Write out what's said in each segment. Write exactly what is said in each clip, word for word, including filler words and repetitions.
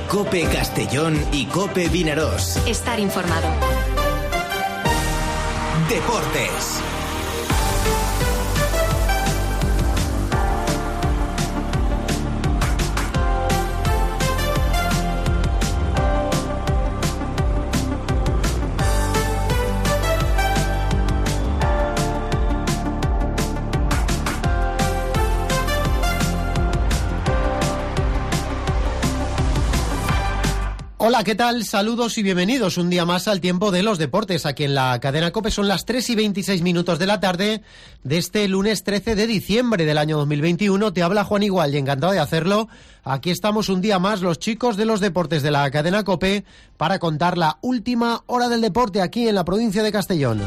COPE Castellón y COPE Vinarós. Estar informado. Deportes. Hola, ¿qué tal? Saludos y bienvenidos un día más al tiempo de los deportes. Aquí en la cadena COPE son las tres y veintiséis minutos de la tarde de este lunes trece de diciembre del año dos mil veintiuno. Te habla Juan Igual y encantado de hacerlo. Aquí estamos un día más los chicos de los deportes de la cadena COPE para contar la última hora del deporte aquí en la provincia de Castellón.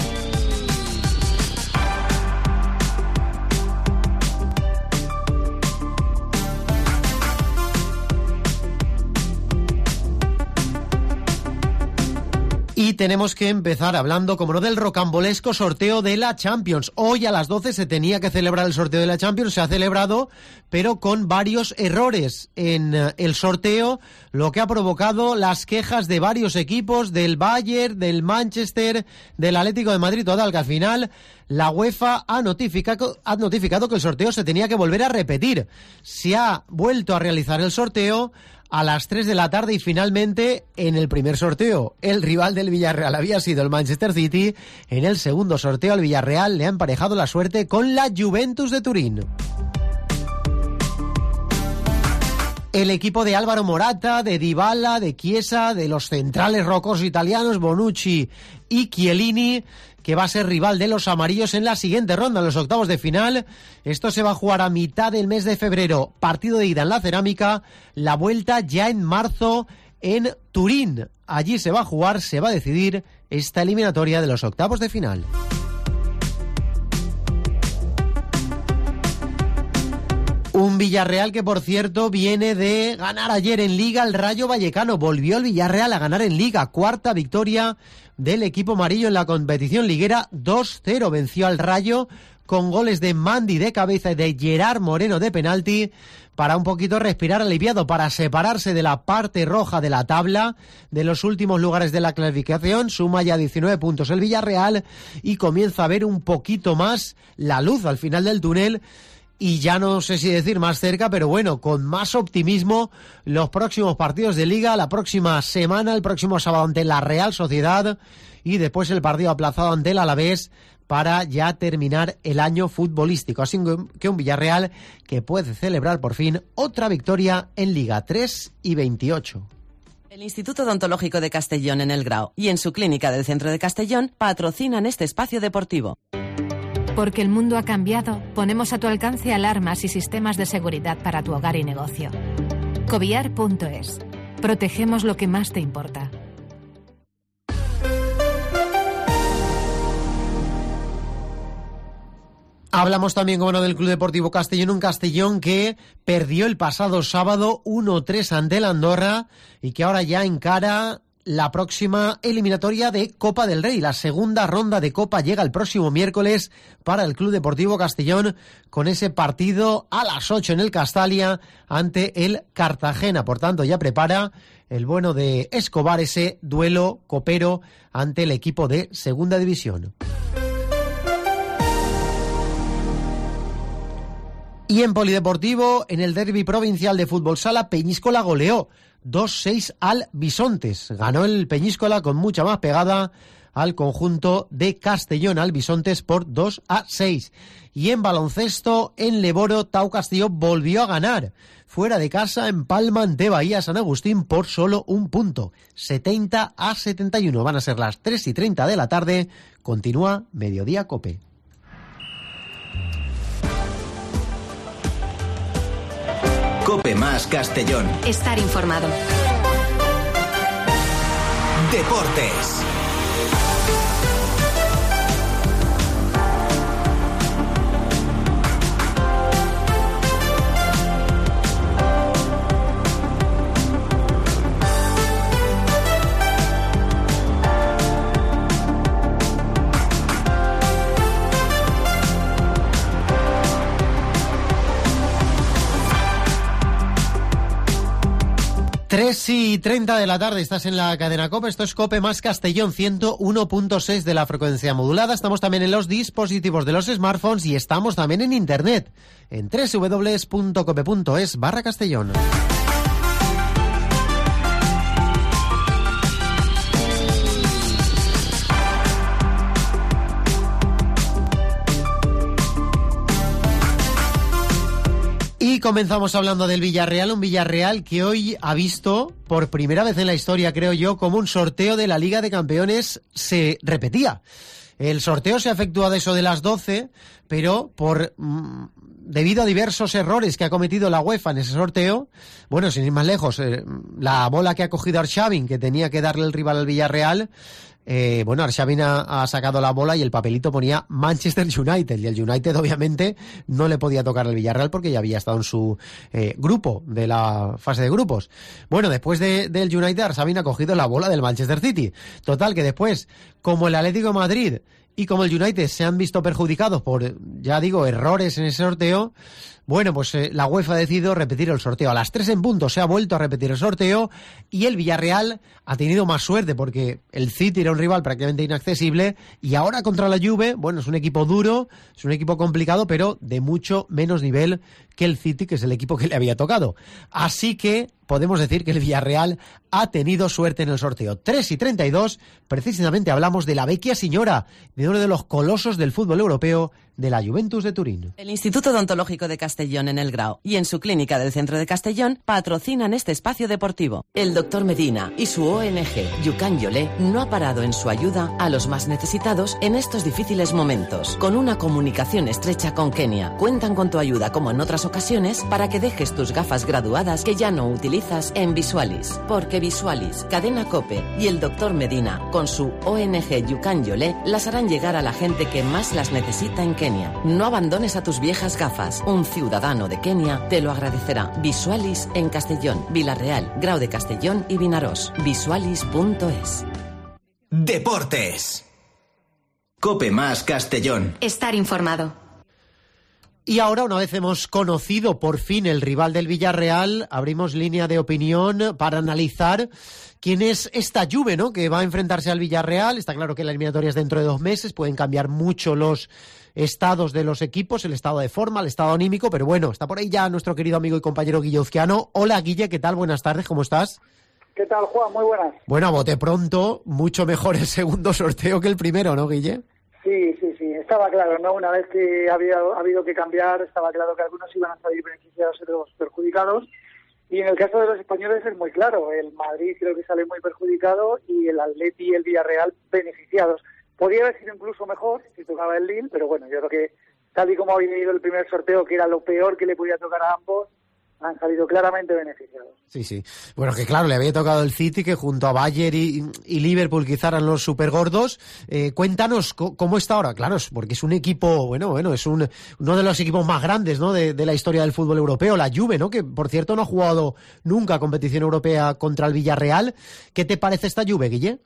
Y tenemos que empezar hablando, como no, del rocambolesco sorteo de la Champions. Hoy a las doce se tenía que celebrar el sorteo de la Champions, se ha celebrado, pero con varios errores en el sorteo, lo que ha provocado las quejas de varios equipos, del Bayern, del Manchester, del Atlético de Madrid, total, que al final la UEFA ha notificado, ha notificado que el sorteo se tenía que volver a repetir. Se ha vuelto a realizar el sorteo a las tres de la tarde y finalmente en el primer sorteo el rival del Villarreal había sido el Manchester City. En el segundo sorteo al Villarreal le ha emparejado la suerte con la Juventus de Turín. El equipo de Álvaro Morata, de Dybala, de Chiesa, de los centrales rocosos italianos Bonucci y Chiellini, que va a ser rival de los amarillos en la siguiente ronda, en los octavos de final. Esto se va a jugar a mitad del mes de febrero. Partido de ida en la Cerámica, la vuelta ya en marzo en Turín. Allí se va a jugar, se va a decidir esta eliminatoria de los octavos de final. Un Villarreal que, por cierto, viene de ganar ayer en Liga al Rayo Vallecano. Volvió el Villarreal a ganar en Liga. Cuarta victoria del equipo amarillo en la competición liguera. dos cero venció al Rayo con goles de Mandi de cabeza y de Gerard Moreno de penalti, para un poquito respirar aliviado, para separarse de la parte roja de la tabla, de los últimos lugares de la clasificación. Suma ya diecinueve puntos el Villarreal y comienza a ver un poquito más la luz al final del túnel. Y ya no sé si decir más cerca, pero bueno, con más optimismo los próximos partidos de Liga, la próxima semana, el próximo sábado ante la Real Sociedad y después el partido aplazado ante el Alavés para ya terminar el año futbolístico. Así que un Villarreal que puede celebrar por fin otra victoria en Liga, tres y veintiocho. El Instituto Odontológico de Castellón en El Grao y en su clínica del centro de Castellón patrocinan este espacio deportivo. Porque el mundo ha cambiado, ponemos a tu alcance alarmas y sistemas de seguridad para tu hogar y negocio. Coviar punto es. Protegemos lo que más te importa. Hablamos también, como no, del Club Deportivo Castellón, un Castellón que perdió el pasado sábado uno tres ante el Andorra y que ahora ya encara la próxima eliminatoria de Copa del Rey. La segunda ronda de Copa llega el próximo miércoles para el Club Deportivo Castellón, con ese partido a las ocho en el Castalia ante el Cartagena. Por tanto, ya prepara el bueno de Escobar ese duelo copero ante el equipo de Segunda División. Y en polideportivo, en el derbi provincial de fútbol sala, Peñíscola goleó dos seis al Bisontes. Ganó el Peñíscola con mucha más pegada al conjunto de Castellón, al Bisontes, por dos a seis. Y en baloncesto, en Leboro, Tau Castillo volvió a ganar. Fuera de casa, en Palma, ante Bahía San Agustín, por solo un punto. setenta a setenta y uno. Van a ser las tres y treinta de la tarde. Continúa Mediodía Cope. Cope más Castellón. Estar informado. Deportes. tres y treinta de la tarde, estás en la cadena COPE, esto es COPE más Castellón, ciento uno punto seis de la frecuencia modulada. Estamos también en los dispositivos de los smartphones y estamos también en internet, en doble u doble u doble u punto cope punto es barra Castellón. Y comenzamos hablando del Villarreal, un Villarreal que hoy ha visto, por primera vez en la historia, creo yo, como un sorteo de la Liga de Campeones se repetía. El sorteo se ha efectuado eso de las doce, pero por mmm, debido a diversos errores que ha cometido la UEFA en ese sorteo, bueno, sin ir más lejos, eh, la bola que ha cogido Arshavin, que tenía que darle el rival al Villarreal, Eh, bueno, Arshavin ha, ha sacado la bola y el papelito ponía Manchester United, y el United obviamente no le podía tocar al Villarreal porque ya había estado en su eh, grupo de la fase de grupos. Bueno, después de, del United, Arshavin ha cogido la bola del Manchester City. Total, que después, como el Atlético de Madrid y como el United se han visto perjudicados por, ya digo, errores en ese sorteo, bueno, pues eh, la UEFA ha decidido repetir el sorteo. A las tres en punto se ha vuelto a repetir el sorteo y el Villarreal ha tenido más suerte porque el City era un rival prácticamente inaccesible y ahora contra la Juve, bueno, es un equipo duro, es un equipo complicado, pero de mucho menos nivel que el City, que es el equipo que le había tocado. Así que podemos decir que el Villarreal ha tenido suerte en el sorteo. tres y treinta y dos, precisamente hablamos de la Vecchia Signora, de uno de los colosos del fútbol europeo, de la Juventus de Turín. El Instituto Odontológico de Castellón en el Grao y en su clínica del centro de Castellón patrocinan este espacio deportivo. El doctor Medina y su O N G Yucán Yolé no ha parado en su ayuda a los más necesitados en estos difíciles momentos. Con una comunicación estrecha con Kenia, cuentan con tu ayuda como en otras ocasiones para que dejes tus gafas graduadas que ya no utilizas en Visualis. Porque Visualis, Cadena COPE y el doctor Medina con su O N G Yucán Yolé las harán llegar a la gente que más las necesita en Kenia. No abandones a tus viejas gafas. Un ciudadano de Kenia te lo agradecerá. Visualis en Castellón, Vilarreal, Grao de Castellón y Vinarós. Visualis punto es. Deportes. COPE más Castellón. Estar informado. Y ahora, una vez hemos conocido por fin el rival del Villarreal, abrimos línea de opinión para analizar quién es esta Juve, ¿no?, que va a enfrentarse al Villarreal. Está claro que la eliminatoria es dentro de dos meses, pueden cambiar mucho los estados de los equipos, el estado de forma, el estado anímico, pero bueno, está por ahí ya nuestro querido amigo y compañero Guille Uzquiano. Hola, Guille, ¿qué tal? Buenas tardes, ¿cómo estás? ¿Qué tal, Juan? Muy buenas. Bueno, a bote pronto, mucho mejor el segundo sorteo que el primero, ¿no, Guille? Sí, sí, sí, estaba claro, ¿no? Una vez que había ha habido que cambiar, estaba claro que algunos iban a salir beneficiados y otros perjudicados. Y en el caso de los españoles es muy claro, el Madrid creo que sale muy perjudicado y el Atleti y el Villarreal beneficiados. Podría haber sido incluso mejor si tocaba el Lille, pero bueno, yo creo que tal y como había ido el primer sorteo, que era lo peor que le podía tocar a ambos, han salido claramente beneficiados. Sí, sí. Bueno, que claro, le había tocado el City, que junto a Bayern y, y Liverpool quizá eran los supergordos. Eh, cuéntanos co- cómo está ahora. Claro, es porque es un equipo, bueno, bueno, es un uno de los equipos más grandes, ¿no?, de, de la historia del fútbol europeo, la Juve, ¿no?, que por cierto no ha jugado nunca competición europea contra el Villarreal. ¿Qué te parece esta Juve, Guille?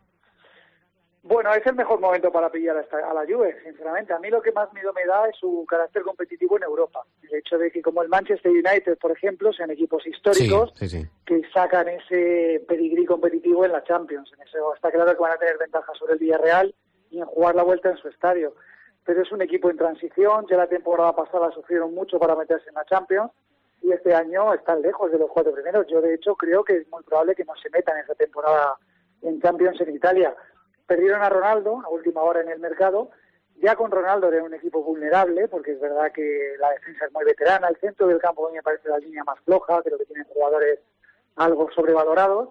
Bueno, es el mejor momento para pillar a, esta, a la Juve, sinceramente. A mí lo que más miedo me da es su carácter competitivo en Europa. El hecho de que, como el Manchester United, por ejemplo, sean equipos históricos sí, sí, sí. que sacan ese pedigrí competitivo en la Champions. En eso está claro que van a tener ventaja sobre el Villarreal y en jugar la vuelta en su estadio. Pero es un equipo en transición, ya la temporada pasada sufrieron mucho para meterse en la Champions y este año están lejos de los cuatro primeros. Yo, de hecho, creo que es muy probable que no se metan esa temporada en Champions en Italia. Perdieron a Ronaldo a última hora en el mercado. Ya con Ronaldo era un equipo vulnerable, porque es verdad que la defensa es muy veterana. El centro del campo a mí me parece la línea más floja, creo que tienen jugadores algo sobrevalorados.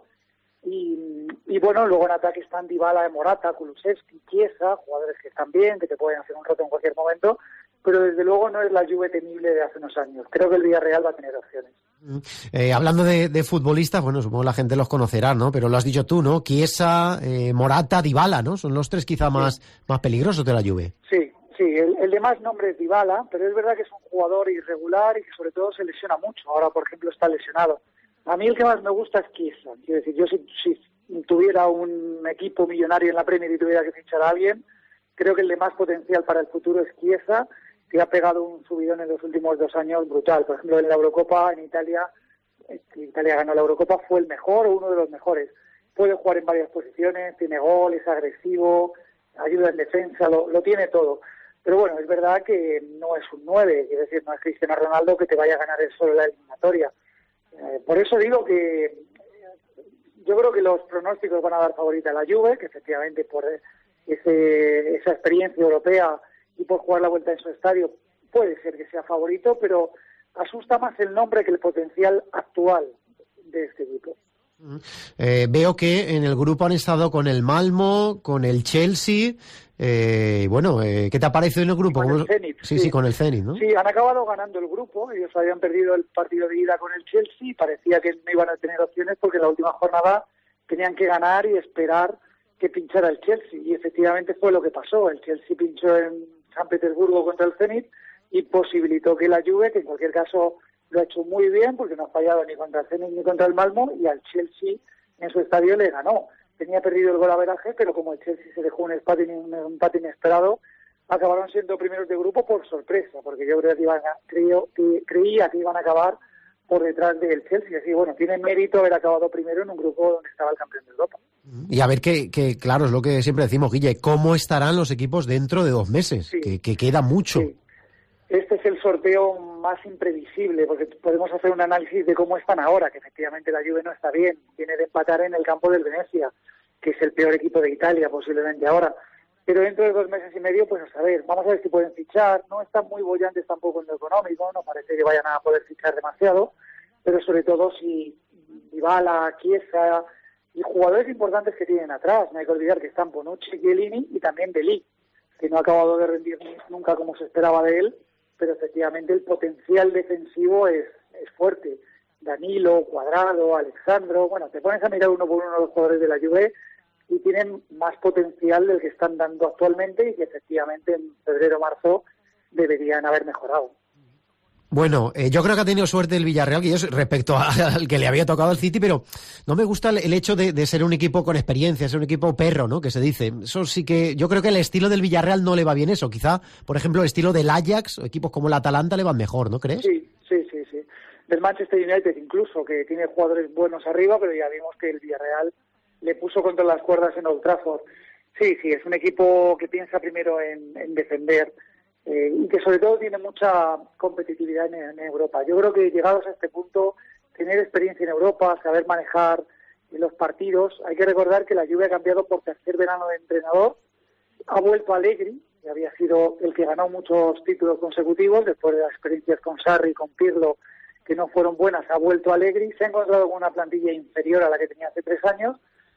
Y, y bueno, luego en ataque están Dybala, Morata, Kulusevski, Chiesa, jugadores que están bien, que te pueden hacer un roto en cualquier momento, pero desde luego no es la Juve temible de hace unos años. Creo que el Villarreal va a tener opciones. Eh, hablando de, de futbolistas, bueno, supongo la gente los conocerá, ¿no? Pero lo has dicho tú, ¿no? Chiesa, eh, Morata, Dybala, ¿no? Son los tres quizá más, sí. más peligrosos de la Juve. Sí, sí, el, el de más nombre es Dybala, pero es verdad que es un jugador irregular y que sobre todo se lesiona mucho. Ahora, por ejemplo, está lesionado. A mí el que más me gusta es Chiesa. Quiero decir, yo si, si tuviera un equipo millonario en la Premier y tuviera que fichar a alguien, creo que el de más potencial para el futuro es Chiesa, que ha pegado un subidón en los últimos dos años brutal. Por ejemplo, en la Eurocopa en Italia Italia ganó la Eurocopa, fue el mejor o uno de los mejores. Puede jugar en varias posiciones, tiene gol, es agresivo, ayuda en defensa, lo, lo tiene todo. Pero bueno, es verdad que no es un nueve, es decir, no es Cristiano Ronaldo que te vaya a ganar el solo la eliminatoria. Eh, por eso digo que yo creo que los pronósticos van a dar favorita a la Juve, que efectivamente por ese, esa experiencia europea y por jugar la vuelta en su estadio puede ser que sea favorito, pero asusta más el nombre que el potencial actual de este equipo. Eh, veo que en el grupo han estado con el Malmo, con el Chelsea. Eh, bueno, eh, ¿qué te ha parecido en el grupo? Con el Zenit, sí, sí, sí, con el Zenit, ¿no? Sí, han acabado ganando el grupo. Ellos habían perdido el partido de ida con el Chelsea y parecía que no iban a tener opciones porque en la última jornada tenían que ganar y esperar que pinchara el Chelsea. Y efectivamente fue lo que pasó. El Chelsea pinchó en San Petersburgo contra el Zenit y posibilitó que la Juve, que en cualquier caso lo ha hecho muy bien porque no ha fallado ni contra el Zenit ni contra el Malmo, y al Chelsea en su estadio le ganó. Tenía perdido el golaveraje, pero como el Chelsea se dejó un empate, un empate inesperado, acabaron siendo primeros de grupo por sorpresa, porque yo creo que iban a, creo, que, creía que iban a acabar por detrás del Chelsea. Así bueno, tiene mérito haber acabado primero en un grupo donde estaba el campeón de Europa. Y a ver que, que claro, es lo que siempre decimos, Guille, ¿cómo estarán los equipos dentro de dos meses? Sí. Que, que queda mucho. Sí. Este es el sorteo más imprevisible, porque podemos hacer un análisis de cómo están ahora, que efectivamente la Juve no está bien, viene de empatar en el campo del Venecia, que es el peor equipo de Italia posiblemente ahora, pero dentro de dos meses y medio, pues a saber, vamos a ver si pueden fichar, no están muy bollantes tampoco en lo económico, no parece que vayan a poder fichar demasiado, pero sobre todo si Dybala, Chiesa y jugadores importantes que tienen atrás, no hay que olvidar que están Bonucci, Chiellini y también De Ligt, que no ha acabado de rendir nunca como se esperaba de él, pero efectivamente el potencial defensivo es, es fuerte. Danilo, Cuadrado, Alexandro, bueno, te pones a mirar uno por uno a los jugadores de la Juve y tienen más potencial del que están dando actualmente y que efectivamente en febrero o marzo deberían haber mejorado. Bueno, eh, yo creo que ha tenido suerte el Villarreal, que yo respecto a, al que le había tocado al City, pero no me gusta el, el hecho de, de ser un equipo con experiencia, ser un equipo perro, ¿no? Que se dice. Eso sí que, yo creo que el estilo del Villarreal no le va bien eso. Quizá, por ejemplo, el estilo del Ajax o equipos como el Atalanta le van mejor, ¿no crees? Sí, sí, sí, sí. Del Manchester United incluso, que tiene jugadores buenos arriba, pero ya vimos que el Villarreal le puso contra las cuerdas en Old Trafford. Sí, sí, es un equipo que piensa primero en, en defender. Eh, y que sobre todo tiene mucha competitividad en, en Europa. Yo creo que llegados a este punto, tener experiencia en Europa, saber manejar los partidos. Hay que recordar que la Juve ha cambiado por tercer verano de entrenador, ha vuelto Allegri, que había sido el que ganó muchos títulos consecutivos, después de las experiencias con Sarri y con Pirlo, que no fueron buenas, ha vuelto Allegri, se ha encontrado con una plantilla inferior a la que tenía hace tres años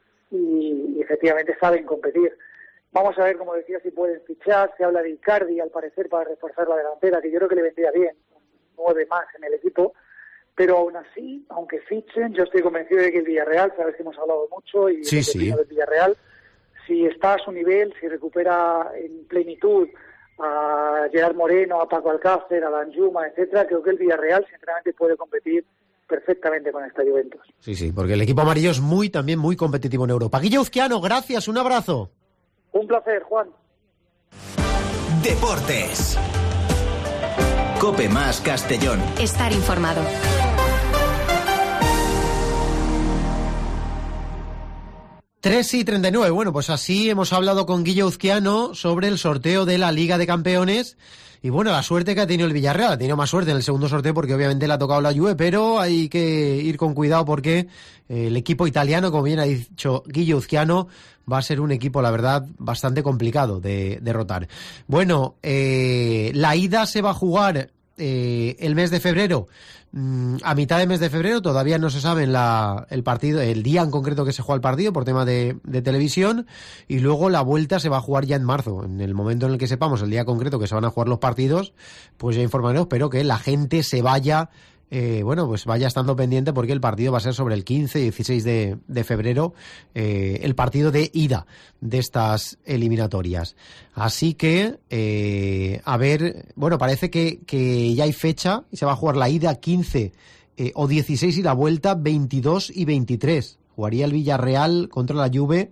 y, y efectivamente saben competir. Vamos a ver, como decía, si pueden fichar. Se habla de Icardi, al parecer, para reforzar la delantera, que yo creo que le vendría bien, nueve más en el equipo. Pero aún así, aunque fichen, yo estoy convencido de que el Villarreal, sabes que hemos hablado mucho, y sí, sí. del Villarreal, si está a su nivel, si recupera en plenitud a Gerard Moreno, a Paco Alcácer, a Danjuma, etcétera, creo que el Villarreal, sinceramente, puede competir perfectamente con esta Juventus. Sí, sí, porque el equipo amarillo es muy, también muy competitivo en Europa. Guille Uzquiano, gracias, un abrazo. Un placer, Juan. Deportes. Cope más Castellón. Estar informado. tres y treinta y nueve. Bueno, pues así hemos hablado con Guille Uzquiano sobre el sorteo de la Liga de Campeones. Y bueno, la suerte que ha tenido el Villarreal. Ha tenido más suerte en el segundo sorteo porque obviamente le ha tocado la Juve, pero hay que ir con cuidado porque el equipo italiano, como bien ha dicho Guille Uzquiano, va a ser un equipo, la verdad, bastante complicado de derrotar. Bueno, eh, la ida se va a jugar eh, el mes de febrero. A mitad de mes de febrero todavía no se sabe la, el partido, el día en concreto que se juega el partido por tema de, de televisión, y luego la vuelta se va a jugar ya en marzo. En el momento en el que sepamos el día concreto que se van a jugar los partidos, pues ya informaremos, pero que la gente se vaya, eh, bueno, pues vaya estando pendiente porque el partido va a ser sobre el quince y dieciséis de, de febrero, eh, el partido de ida de estas eliminatorias. Así que, eh, a ver, bueno, parece que, que ya hay fecha y se va a jugar la ida quince eh, o dieciséis y la vuelta veintidós y veintitrés. Jugaría el Villarreal contra la Juve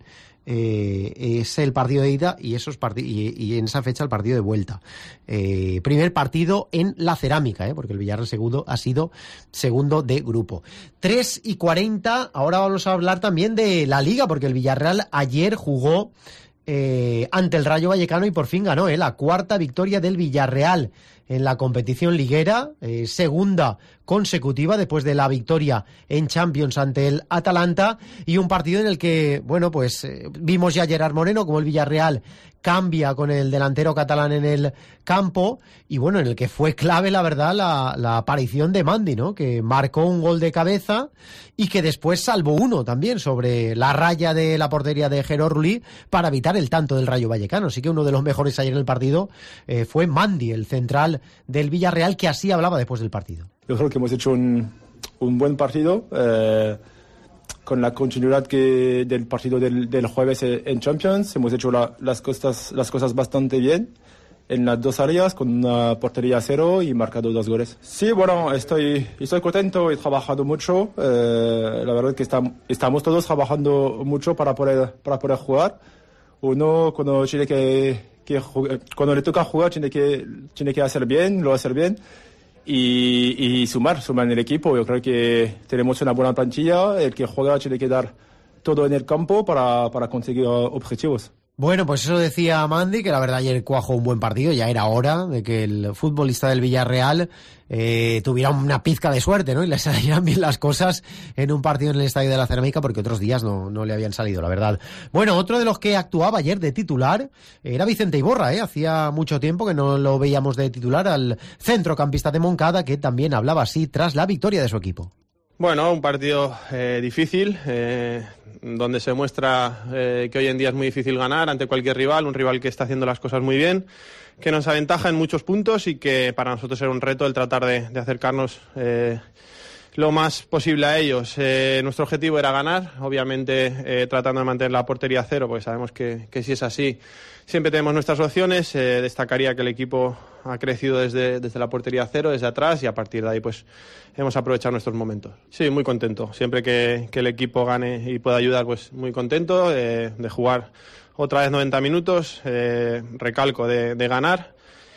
eh, es el partido de ida y, esos partid- y, y en esa fecha el partido de vuelta. Eh, primer partido en la Cerámica, eh, porque el Villarreal segundo ha sido segundo de grupo. tres y cuarenta, ahora vamos a hablar también de la Liga, porque el Villarreal ayer jugó eh, ante el Rayo Vallecano y por fin ganó, eh, la cuarta victoria del Villarreal en la competición liguera, eh, segunda consecutiva después de la victoria en Champions ante el Atalanta, y un partido en el que, bueno, pues eh, vimos ya a Gerard Moreno como el Villarreal cambia con el delantero catalán en el campo, y bueno, en el que fue clave, la verdad, la, la aparición de Mandy, ¿no? Que marcó un gol de cabeza y que después salvó uno también sobre la raya de la portería de Gerard Rulli para evitar el tanto del Rayo Vallecano. Así que uno de los mejores ayer en el partido eh, fue Mandy, el central del Villarreal, que así hablaba después del partido. Yo creo que hemos hecho un, un buen partido, eh, con la continuidad que del partido del, del jueves en Champions. Hemos hecho la, las, cosas, las cosas bastante bien en las dos áreas, con una portería cero y marcado dos goles. Sí, bueno, estoy, estoy contento, he trabajado mucho. Eh, la verdad es que estamos, estamos todos trabajando mucho para poder, para poder jugar. Uno, cuando tiene que, que cuando le toca jugar, tiene que, tiene que hacer bien, lo hacer bien. Y, y sumar, sumar en el equipo. Yo creo que tenemos una buena plantilla. El que juega tiene que dar todo en el campo para, para conseguir objetivos. Bueno, pues eso decía Mandy, que la verdad ayer cuajó un buen partido. Ya era hora de que el futbolista del Villarreal eh, tuviera una pizca de suerte, ¿no? Y le salieran bien las cosas en un partido en el Estadio de la Cerámica, porque otros días no, no le habían salido, la verdad. Bueno, otro de los que actuaba ayer de titular era Vicente Iborra, ¿eh? Hacía mucho tiempo que no lo veíamos de titular, al centrocampista de Moncada, que también hablaba así tras la victoria de su equipo. Bueno, un partido eh, difícil, eh, donde se muestra eh, que hoy en día es muy difícil ganar ante cualquier rival, un rival que está haciendo las cosas muy bien, que nos aventaja en muchos puntos y que para nosotros era un reto el tratar de, de acercarnos eh, lo más posible a ellos. Eh, nuestro objetivo era ganar, obviamente eh, tratando de mantener la portería a cero, porque sabemos que, que si es así siempre tenemos nuestras opciones. Eh, destacaría que el equipo ha crecido desde, desde la portería a cero, desde atrás, y a partir de ahí pues hemos aprovechado nuestros momentos. Sí, muy contento. Siempre que, que el equipo gane y pueda ayudar, pues muy contento eh, de jugar otra vez noventa minutos, eh, recalco, de, de ganar.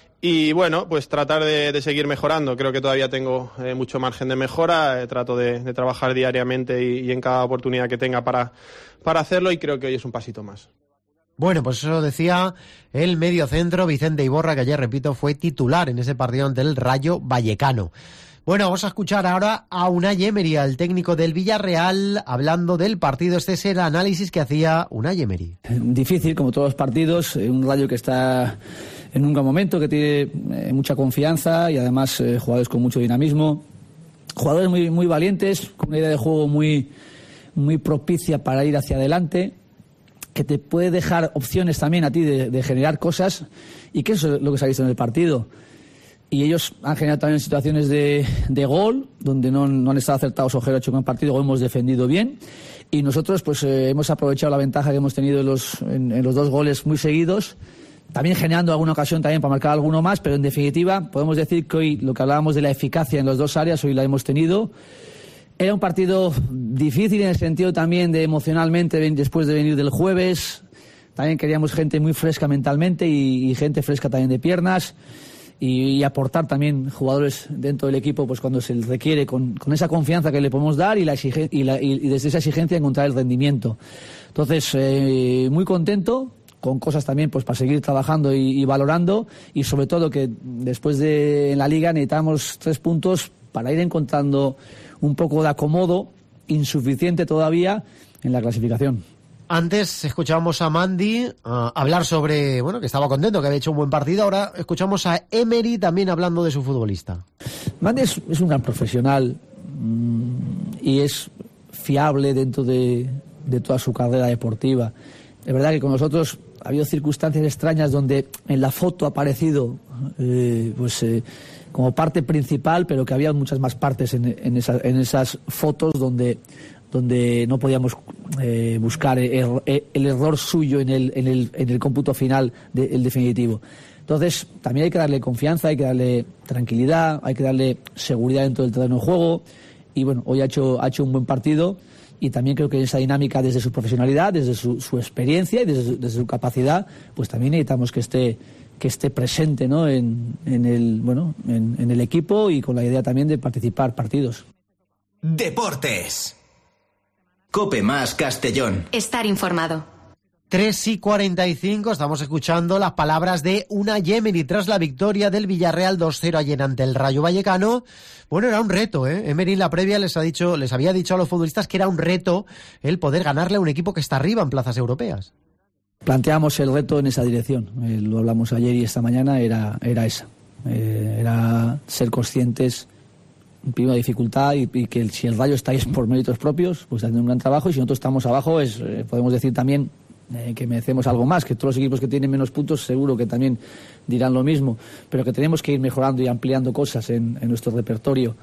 Y bueno, pues tratar de, de seguir mejorando. Creo que todavía tengo eh, mucho margen de mejora. Eh, trato de, de trabajar diariamente y, y en cada oportunidad que tenga para, para hacerlo, y creo que hoy es un pasito más. Bueno, pues eso decía el mediocentro Vicente Iborra, que ayer, repito, fue titular en ese partido ante el Rayo Vallecano. Bueno, vamos a escuchar ahora a Unai Emery, al técnico del Villarreal, hablando del partido. Este es el análisis que hacía Unai Emery. Difícil, como todos los partidos, un Rayo que está en un gran momento, que tiene eh, mucha confianza y además eh, jugadores con mucho dinamismo, jugadores muy, muy valientes, con una idea de juego muy, muy propicia para ir hacia adelante, que te puede dejar opciones también a ti de, de generar cosas, y que eso es lo que se ha visto en el partido. Y ellos han generado también situaciones de, de gol, donde no, no han estado acertados. Ojero ha hecho un buen partido, hemos defendido bien, y nosotros pues eh, hemos aprovechado la ventaja que hemos tenido en los, en, en los dos goles muy seguidos, también generando alguna ocasión también para marcar alguno más, pero en definitiva podemos decir que hoy lo que hablábamos de la eficacia en las dos áreas, hoy la hemos tenido. Era un partido difícil en el sentido también de emocionalmente, después de venir del jueves. También queríamos gente muy fresca mentalmente y, y gente fresca también de piernas, y, y aportar también jugadores dentro del equipo pues cuando se les requiere, con, con esa confianza que le podemos dar, y, la exige, y, la, y, y desde esa exigencia encontrar el rendimiento. Entonces, eh, muy contento, con cosas también pues para seguir trabajando y, y valorando, y sobre todo que después de en la Liga necesitamos tres puntos para ir encontrando un poco de acomodo, insuficiente todavía, en la clasificación. Antes escuchábamos a Mandy uh, hablar sobre, bueno, que estaba contento, que había hecho un buen partido. Ahora escuchamos a Emery también hablando de su futbolista. Mandy es, es un gran profesional mmm, y es fiable dentro de, de toda su carrera deportiva. Es verdad que con nosotros ha habido circunstancias extrañas donde en la foto ha aparecido eh, pues eh, como parte principal, pero que había muchas más partes en, en, esa, en esas fotos donde donde no podíamos eh, buscar el, el error suyo en el, en el, en el cómputo final, de, el definitivo. Entonces, también hay que darle confianza, hay que darle tranquilidad, hay que darle seguridad dentro del terreno de juego. Y bueno, hoy ha hecho, ha hecho un buen partido. y también creo que en esa dinámica, desde su profesionalidad, desde su, su experiencia y desde su, desde su capacidad, pues también necesitamos que esté que esté presente, ¿no? en, en el bueno en, en el equipo, y con la idea también de participar partidos. Deportes. Cope más Castellón. Estar informado. tres y cuarenta y cinco, estamos escuchando las palabras de Unai Emery tras la victoria del Villarreal dos cero ayer ante el Rayo Vallecano. Bueno, era un reto, ¿eh? Emery en la previa les ha dicho, les había dicho a los futbolistas que era un reto el poder ganarle a un equipo que está arriba en plazas europeas. Planteamos el reto en esa dirección, eh, lo hablamos ayer y esta mañana, era, era esa, eh, era ser conscientes, primera dificultad, y, y que el, si el Rayo está ahí es por méritos propios, pues haciendo un gran trabajo, y si nosotros estamos abajo, es eh, podemos decir también eh, que merecemos algo más, que todos los equipos que tienen menos puntos seguro que también dirán lo mismo, pero que tenemos que ir mejorando y ampliando cosas en, en nuestro repertorio.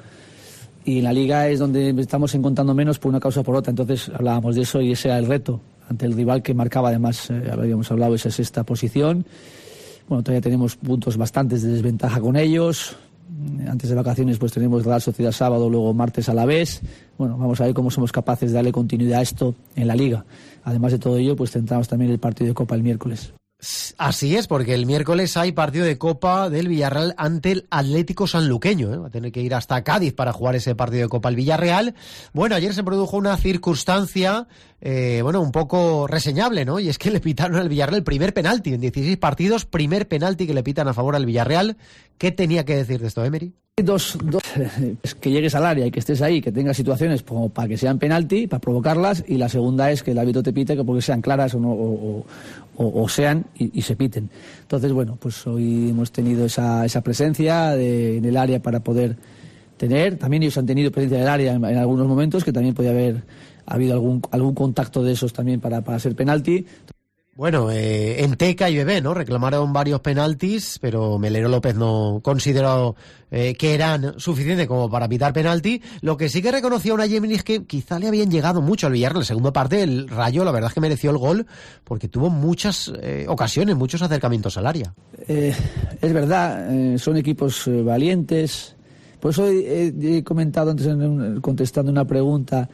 Y en la Liga es donde estamos encontrando menos por una causa o por otra, entonces hablábamos de eso y ese era el reto ante el rival que marcaba, además, eh, habíamos hablado, esa sexta posición. Bueno, todavía tenemos puntos bastantes de desventaja con ellos. Antes de vacaciones pues tenemos Real Sociedad sábado, luego martes a la vez. Bueno, vamos a ver cómo somos capaces de darle continuidad a esto en la Liga. Además de todo ello, pues centramos también el partido de Copa el miércoles. Así es, porque el miércoles hay partido de Copa del Villarreal ante el Atlético Sanluqueño, ¿eh? Va a tener que ir hasta Cádiz para jugar ese partido de Copa el Villarreal. Bueno, ayer se produjo una circunstancia, eh, bueno, un poco reseñable, ¿no? Y es que le pitaron al Villarreal el primer penalti en dieciséis partidos, primer penalti que le pitan a favor al Villarreal. ¿Qué tenía que decir de esto, Emery? Dos, dos, es que llegues al área y que estés ahí, que tengas situaciones como para que sean penalti, para provocarlas, y la segunda es que el árbitro te pite que porque sean claras o no, o, o, o sean y, y se piten. Entonces, bueno, pues hoy hemos tenido esa, esa presencia de, en el área para poder tener, también ellos han tenido presencia en el área en, en algunos momentos, que también podía haber habido algún, algún contacto de esos también para, para ser penalti. Bueno, eh, en Teca y Bebé, ¿no? Reclamaron varios penaltis, pero Melero López no consideró eh, que eran suficientes como para pitar penalti. Lo que sí que reconoció Unai Emery es que quizá le habían llegado mucho al Villarreal. En la segunda parte, el Rayo, la verdad es que mereció el gol porque tuvo muchas eh, ocasiones, muchos acercamientos al área. Eh, es verdad, eh, son equipos eh, valientes. Por eso he, he comentado antes, en, contestando una pregunta,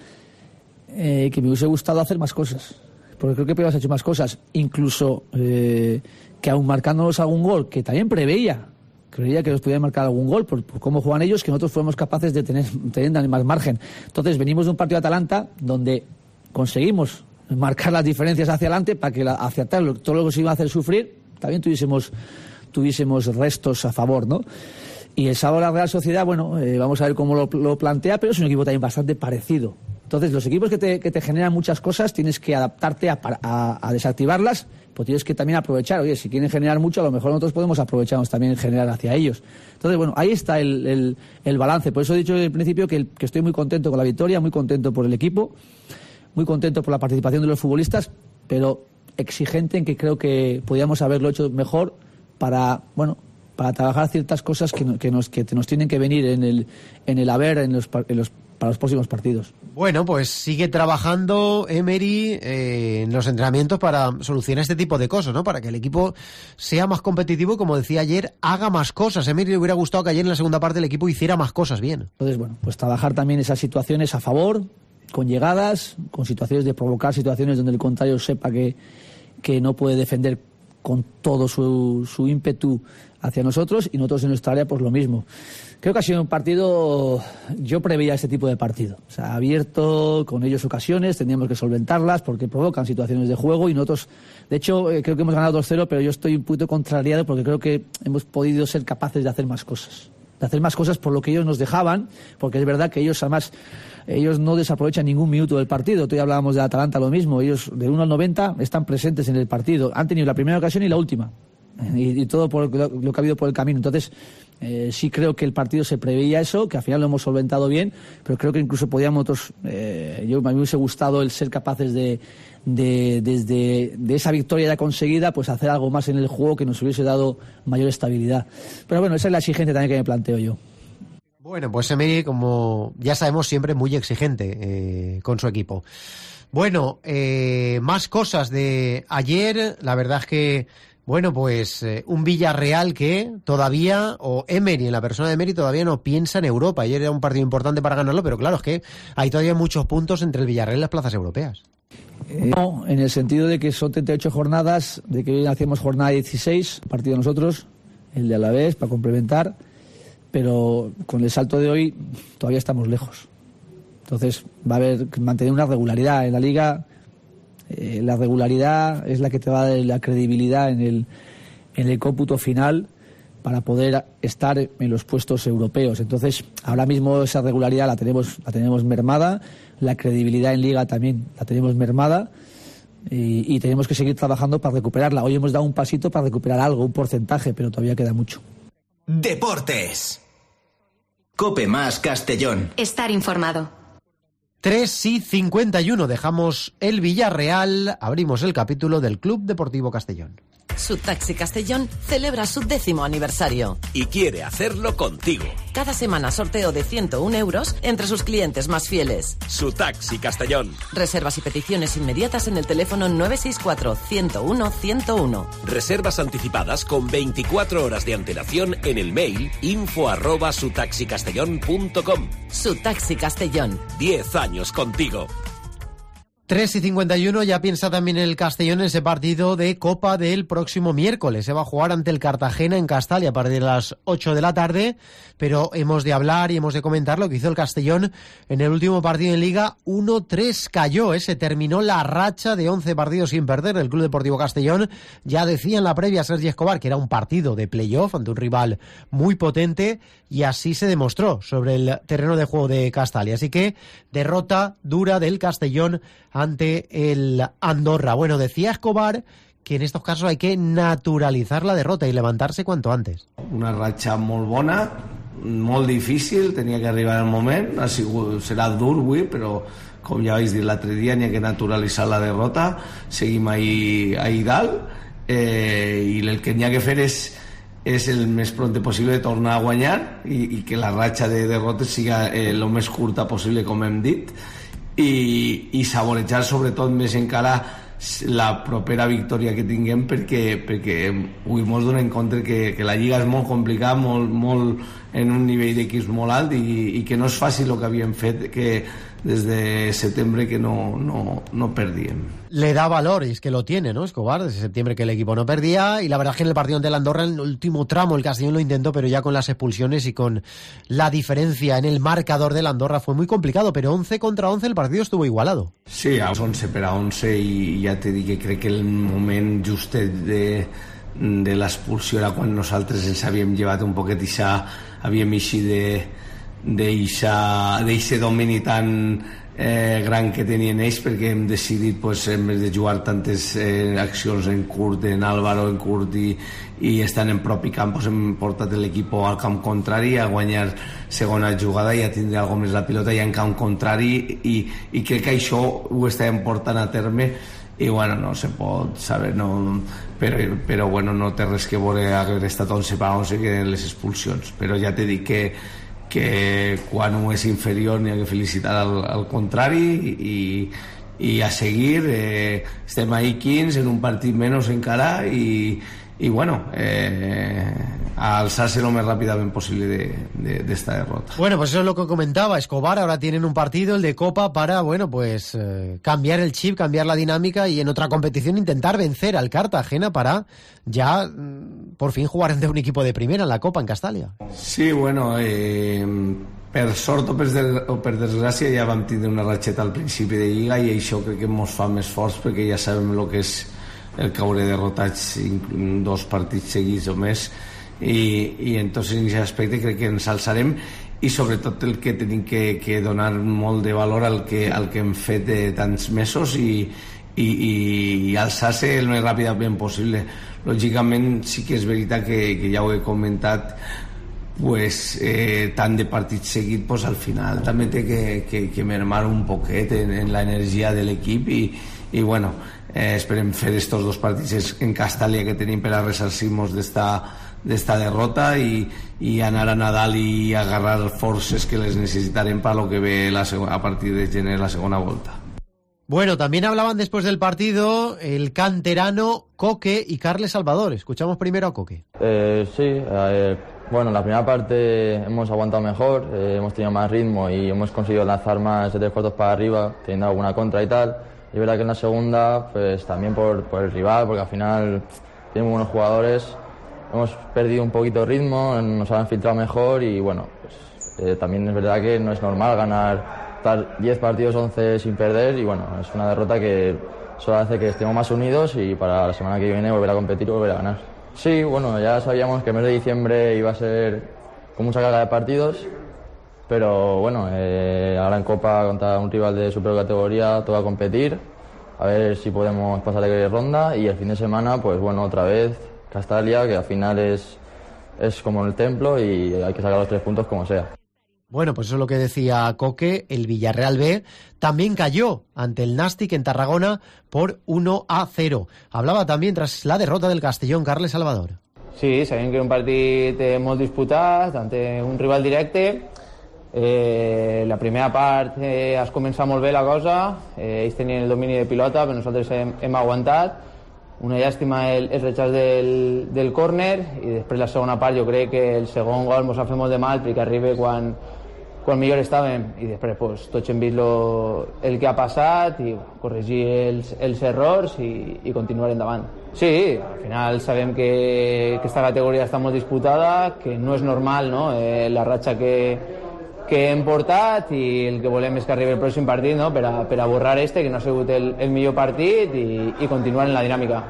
eh, que me hubiese gustado hacer más cosas. Porque creo que Pedro has hecho más cosas, incluso eh, que aún marcándonos algún gol, que también preveía, creía que nos podían marcar algún gol por, por cómo juegan ellos, que nosotros fuéramos capaces de tener, tener más margen. Entonces venimos de un partido de Atalanta donde conseguimos marcar las diferencias hacia adelante para que la, hacia atrás todo lo que se iba a hacer sufrir también tuviésemos, tuviésemos restos a favor, ¿no? Y el sábado la Real Sociedad, bueno, eh, vamos a ver cómo lo, lo plantea, pero es un equipo también bastante parecido. Entonces, los equipos que te, que te generan muchas cosas, tienes que adaptarte a, a, a desactivarlas, pues tienes que también aprovechar. Oye, si quieren generar mucho, a lo mejor nosotros podemos aprovecharnos también en generar hacia ellos. Entonces, bueno, ahí está el, el, el balance. Por eso he dicho al principio que, el, que estoy muy contento con la victoria, muy contento por el equipo, muy contento por la participación de los futbolistas, pero exigente en que creo que podíamos haberlo hecho mejor para, bueno, para trabajar ciertas cosas que, no, que, nos, que nos tienen que venir en el, en el haber, en los, en los para los próximos partidos. Bueno, pues sigue trabajando Emery eh, en los entrenamientos para solucionar este tipo de cosas, ¿no? Para que el equipo sea más competitivo y, como decía ayer, haga más cosas. A Emery le hubiera gustado que ayer en la segunda parte el equipo hiciera más cosas bien. Entonces, bueno, pues trabajar también esas situaciones a favor, con llegadas, con situaciones de provocar situaciones donde el contrario sepa que, que no puede defender con todo su, su ímpetu hacia nosotros, y nosotros en nuestra área pues lo mismo. Creo que ha sido un partido, yo preveía este tipo de partido, o sea, abierto, con ellos ocasiones, teníamos que solventarlas porque provocan situaciones de juego, y nosotros, de hecho, eh, creo que hemos ganado dos cero, pero yo estoy un poquito contrariado porque creo que hemos podido ser capaces de hacer más cosas, de hacer más cosas por lo que ellos nos dejaban, porque es verdad que ellos además, ellos no desaprovechan ningún minuto del partido. Hoy hablábamos de Atalanta, lo mismo, ellos del uno al noventa están presentes en el partido, han tenido la primera ocasión y la última. Y, y todo por lo, lo que ha habido por el camino. Entonces, eh, sí creo que el partido se preveía eso, que al final lo hemos solventado bien, pero creo que incluso podíamos otros, eh, yo me hubiese gustado el ser capaces de, de desde de esa victoria ya conseguida, pues hacer algo más en el juego que nos hubiese dado mayor estabilidad. Pero bueno, esa es la exigencia también que me planteo yo. Bueno, pues Emery, como ya sabemos, siempre muy exigente eh, con su equipo. Bueno, eh, más cosas de ayer. La verdad es que Bueno, pues eh, un Villarreal que todavía, o Emery, en la persona de Emery, todavía no piensa en Europa. Ayer era un partido importante para ganarlo, pero claro, es que hay todavía muchos puntos entre el Villarreal y las plazas europeas. Eh, no, en el sentido de que son treinta y ocho jornadas, de que hoy hacemos jornada dieciséis, partido nosotros, el de Alavés, para complementar, pero con el salto de hoy todavía estamos lejos. Entonces va a haber que mantener una regularidad en la Liga. Eh, la regularidad es la que te va a dar la credibilidad en el, en el cómputo final para poder estar en los puestos europeos. Entonces, ahora mismo esa regularidad la tenemos, la tenemos mermada, la credibilidad en Liga también la tenemos mermada y, y tenemos que seguir trabajando para recuperarla. Hoy hemos dado un pasito para recuperar algo, un porcentaje, pero todavía queda mucho. Deportes. Cope más Castellón. Estar informado. tres y cincuenta y uno, dejamos el Villarreal, abrimos el capítulo del Club Deportivo Castellón. Subtaxi Castellón celebra su décimo aniversario. Y quiere hacerlo contigo. Cada semana sorteo de ciento uno euros entre sus clientes más fieles. Subtaxi Castellón. Reservas y peticiones inmediatas en el teléfono nueve seis cuatro, ciento uno, ciento uno. Reservas anticipadas con veinticuatro horas de antelación en el mail info arroba subtaxicastellón punto com. Subtaxi Castellón. Diez años contigo. tres y cincuenta y uno, ya piensa también el Castellón en ese partido de Copa del próximo miércoles. Se va a jugar ante el Cartagena en Castalia a partir de las ocho de la tarde, pero hemos de hablar y hemos de comentar lo que hizo el Castellón en el último partido en Liga. uno tres cayó, ¿eh? Se terminó la racha de once partidos sin perder del Club Deportivo Castellón. Ya decía en la previa Sergi Escobar que era un partido de playoff ante un rival muy potente, y así se demostró sobre el terreno de juego de Castalia. Así que derrota dura del Castellón ante el Andorra. Bueno, decía Escobar que en estos casos hay que naturalizar la derrota y levantarse cuanto antes. Una ratxa molt bona, molt difícil, tenia que arribar el moment, ha sigut, serà dur avui, però com ja vaig dir l'altre dia, n'hi ha que naturalitzar la derrota, seguim ahí, ahí dalt, eh, i el que n'hi ha que fer és és el més pronte possible de tornar a guanyar i, i que la ratxa de derrotes siga eh, el més curta possible, com hem dit, i, i saborejar sobretot més encara la propera victòria que tinguem, perquè, perquè avui mos donem compte que, que la Lliga és molt complicada, molt, molt en un nivell d'equips molt alt i, i que no és fàcil el que havíem fet, que des de septiembre que no, no, no perdíem. Le da valor, y es que lo tiene, ¿no, Escobar? Desde septiembre que el equipo no perdía, y la verdad es que en el partido ante el Andorra, en el último tramo, el Castellón lo intentó, pero ya con las expulsiones y con la diferencia en el marcador del Andorra fue muy complicado, pero once contra once el partido estuvo igualado. Sí, a once per a once, i ja te dic que crec que el moment justet de, de l'expulsió era quan nosaltres ens havíem llevat un poquet i havíem eixit de d'eixe domini tan eh, gran que tenien ells, perquè hem decidit, pues, en vez de jugar tantes eh, accions en curt, en Álvaro, en curt i, i estan en propi camp, pues, hem portat l'equip al camp contrari a guanyar segona jugada i a tindre algo més la pilota ja en camp contrari, i, i crec que això ho estàvem portant a terme, i bueno, no se pot saber, no, però, però bueno, no té res que veure haver estat onze per onze que les expulsions, però ja t'he dit que que quan un és inferior n'hi ha que felicitar al, al contrari i, i a seguir, eh, estem ahí quinze en un partit menys encara i, i bueno, eh, a alzarse lo más rápidamente posible de, de, de esta derrota. Bueno, pues eso es lo que comentaba Escobar. Ahora tienen un partido, el de Copa, para, bueno, pues eh, cambiar el chip, cambiar la dinámica y en otra competición intentar vencer al Cartagena para ya mm, por fin jugar ante un equipo de primera en la Copa en Castalia. Sí, bueno, eh, per sort o per, des, o per desgràcia ja vam tindre una ratxeta al principi de Lliga i això crec que ens fa més forts perquè ja sabem el que és el caure derrotats dos partits seguits o més, i, i entonces en aquest aspecte crec que ens alçarem, i sobretot el que tenim que, que donar molt de valor al que, al que hem fet de tants mesos i, i, i, i alçar-se el més ràpidament possible. Lògicament sí que és veritat que, que ja ho he comentat, pues, eh, tant de partits seguits, pues, al final també té que, que, que mermar un poquet en, en l'energia de l'equip i, i bueno, eh, esperem fer estos dos partits en Castalia que tenim per a ressarcir-nos d'esta d'esta derrota i, i anar a Nadal i agarrar forces que les necessitarem per lo que ve la segona, a partir de gener la segona volta. Bueno, también hablaban después del partido el canterano Coque y Carles Salvador. Escuchamos primero a Coque. Eh, sí, eh, bueno, la primera parte hemos aguantado mejor, eh, hemos tenido más ritmo y hemos conseguido lanzar más de tres cuartos para arriba, teniendo alguna contra y tal. Y es verdad que en la segunda, pues también por, por el rival, porque al final tenemos buenos jugadores, hemos perdido un poquito de ritmo, nos han filtrado mejor y bueno, pues, eh, también es verdad que no es normal ganar estar diez partidos, once sin perder y bueno, es una derrota que solo hace que estemos más unidos y para la semana que viene volver a competir y volver a ganar. Sí, bueno, ya sabíamos que el mes de diciembre iba a ser con mucha carga de partidos, pero bueno, eh, ahora en Copa contra un rival de super categoría toca competir, a ver si podemos pasar de ronda y el fin de semana, pues bueno, otra vez Castalia, que al final es, es como el templo y hay que sacar los tres puntos como sea. Bueno, pues eso es lo que decía Coque. El Villarreal B también cayó ante el Nàstic en Tarragona por uno a cero. Hablaba también tras la derrota del Castellón Carles Salvador. Sí, sabem que era un partit molt disputat ante un rival directe. Eh, la primera part eh, has començat molt bé la cosa, eh, ells tenien el domini de pilota, però nosaltres hem, hem aguantat. Una llàstima el, el rechaç del, del córner i després la segona part jo crec que el segon gol ens ha fet molt de mal perquè arriba quan quan millor estàvem i després pues, tots hem vist lo, el que ha passat i corregir els, els errors i, i continuar endavant. Sí, al final sabem que, que esta categoria està molt disputada, que no és normal, no? Eh, la ratxa que, que hem portat i el que volem és que arribi el pròxim partit, no? per, a, per a borrar este, que no ha sigut el, el millor partit i, i continuar en la dinàmica.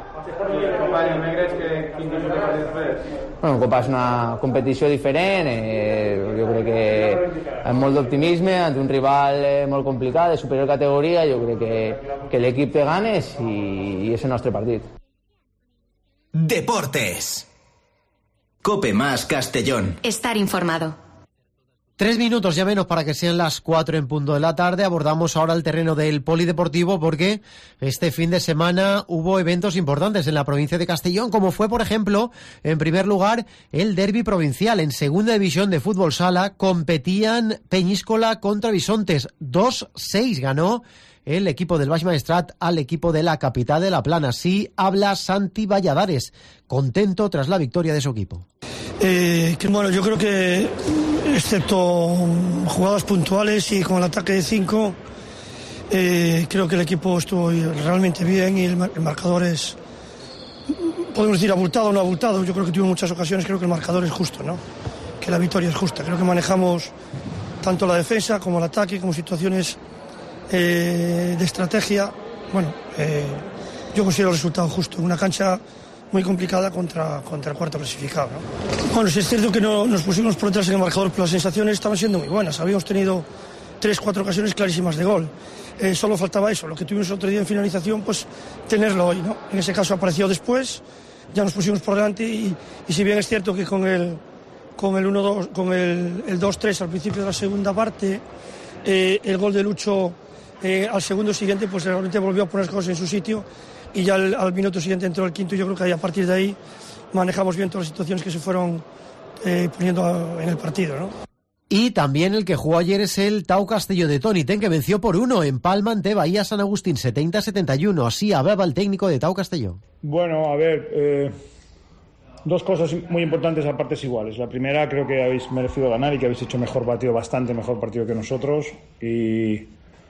Bueno, Copa és una competició diferent, eh, jo crec que amb molt d'optimisme, ante un rival eh, molt complicat, de superior categoria, jo crec que, que l'equip té ganes i, i és el nostre partit. Deportes. Cope más Castellón. Estar informado. Tres minutos ya menos para que sean las cuatro en punto de la tarde. Abordamos ahora el terreno del polideportivo porque este fin de semana hubo eventos importantes en la provincia de Castellón, como fue, por ejemplo, en primer lugar, el derbi provincial. En segunda división de fútbol sala competían Peñíscola contra Bisontes. dos seis ganó el equipo del Baix Maestrat al equipo de la capital de La Plana. Sí habla Santi Valladares, contento tras la victoria de su equipo. Eh, que, bueno, yo creo que excepto jugadas puntuales y con el ataque de cinco, eh, creo que el equipo estuvo realmente bien y el, el marcador es, podemos decir, abultado o no abultado. Yo creo que tuvimos muchas ocasiones, creo que el marcador es justo, ¿no? Que la victoria es justa. Creo que manejamos tanto la defensa como el ataque, como situaciones eh, de estrategia. Bueno, eh, yo considero el resultado justo. Una cancha muy complicada contra, contra el cuarto clasificado, ¿no? Bueno, sí es cierto que no nos pusimos por detrás en el marcador, pero las sensaciones estaban siendo muy buenas. Habíamos tenido tres, cuatro ocasiones clarísimas de gol. Eh, solo faltaba eso, lo que tuvimos otro día en finalización, pues tenerlo hoy, ¿no? En ese caso apareció después, ya nos pusimos por delante y, y si bien es cierto que con el con el uno dos, con el, el dos tres al principio de la segunda parte, eh, el gol de Lucho eh, al segundo siguiente, pues realmente volvió a poner las cosas en su sitio. Y ya al, al minuto siguiente entró el quinto y yo creo que ahí, a partir de ahí manejamos bien todas las situaciones que se fueron eh, poniendo en el partido, ¿no? Y también el que jugó ayer es el Tau Castelló de Toni Ten, que venció por uno en Palma ante Bahía San Agustín, setenta a setenta y uno. Así hablaba el técnico de Tau Castelló. Bueno, a ver, eh, dos cosas muy importantes a partes iguales. La primera, creo que habéis merecido ganar y que habéis hecho mejor partido, bastante mejor partido que nosotros. Y...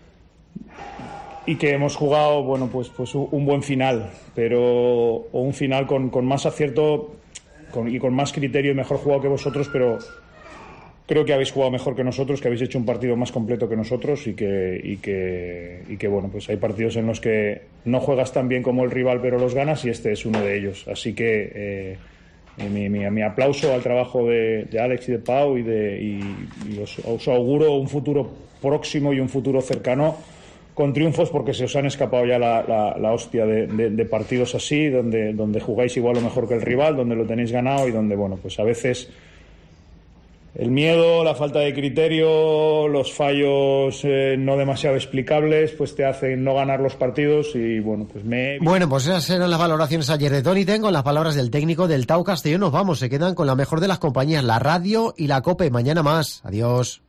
y que hemos jugado, bueno, pues, pues un buen final, pero o un final con, con más acierto con, y con más criterio y mejor jugado que vosotros, pero creo que habéis jugado mejor que nosotros, que habéis hecho un partido más completo que nosotros y que, y que, y que bueno, pues hay partidos en los que no juegas tan bien como el rival, pero los ganas y este es uno de ellos. Así que eh, mi, mi, mi aplauso al trabajo de, de Alex y de Pau y, de, y, y os, os auguro un futuro próximo y un futuro cercano con triunfos, porque se os han escapado ya la, la, la hostia de, de, de partidos así, donde, donde jugáis igual o mejor que el rival, donde lo tenéis ganado y donde, bueno, pues a veces el miedo, la falta de criterio, los fallos eh, no demasiado explicables, pues te hacen no ganar los partidos y, bueno, pues me... Bueno, pues esas eran las valoraciones ayer de Toni Ten con las palabras del técnico del Tau Castelló. Nos vamos, se quedan con la mejor de las compañías, la radio y la COPE. Mañana más. Adiós.